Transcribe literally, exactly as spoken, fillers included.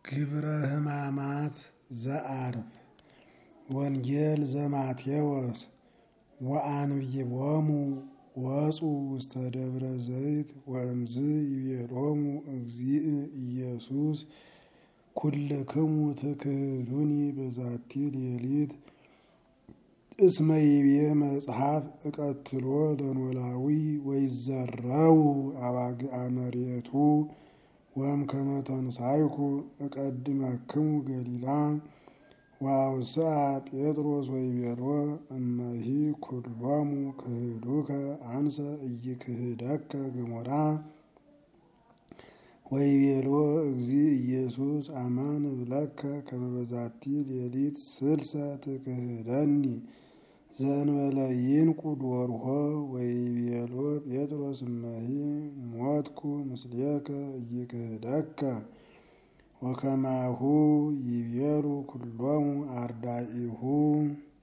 ግብረ ሕማማት ዘአርብ ወንጌል ዘማቴዎስ ወአንብቦሙ ወፁ ውስተ ደብረ ዘይት ወእምዝ ይቤሎሙ እግዚእ ኢየሱስ ኩልክሙ ትክህዱኒ በዛቲ ሌሊት እስመ ይቤ መጽሐፍ እቀትሎ ለኖላዊ ወይዘረው አባግዓ መሬቱ ወእምከመ ተንሣእኩ እቀድመክሙ ገሊላ ወአውስአ ጴጥሮስ ወይቤሎ እመሂ ኩሎሙ ክህዱከ አንሰ ኢይክህደከ ገሞራ ወይቤሎ እግዚእ ኢየሱስ አማን እብለከ ከመ በዛቲ ሌሊት ስልሰ ትክህደኒ ዘእንበለ ይንቁ ዶርሆ ወይቤሎ ጴጥሮስ እመሂ ሞትኩ ምስሌከ ኢይክህደከ ወከማሁ ይቤሉ ኩሎሙ አርዳኢሁ